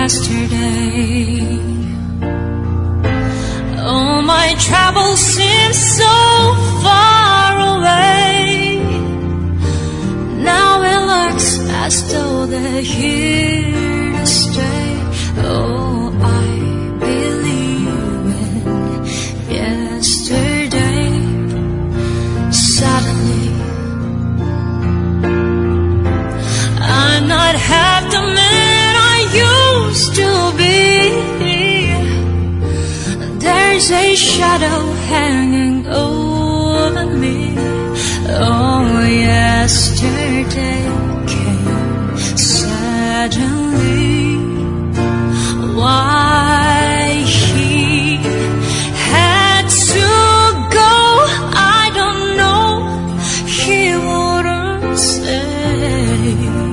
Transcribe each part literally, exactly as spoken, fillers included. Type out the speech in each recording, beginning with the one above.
yesterday. Oh, my travels seem so far away. Now it looks as though they're here to stay. Oh, I believe in yesterday. Suddenly, I'm not half the man I used to be. There's a shadow hanging over me. Oh, yesterday came suddenly. Why he had to go, I don't know. He wouldn't say.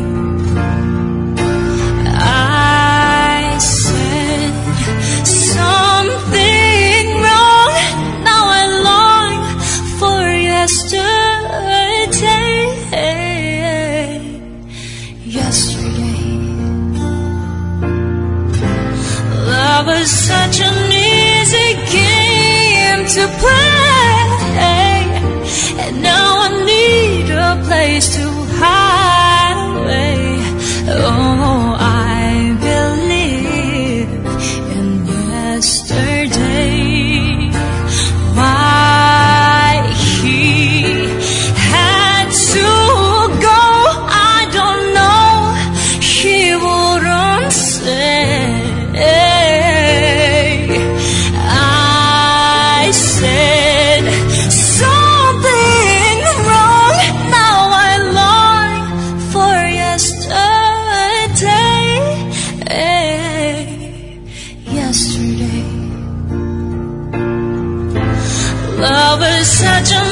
I said something wrong. Now I long for yesterday. Yesterday, love was such an easy game to play, and now I need a place to hide away. Oh, I believe in yesterday. Why he had to go, I don't know. He wouldn't say. I said something wrong. Now I long for yesterday. Yesterday, love is such a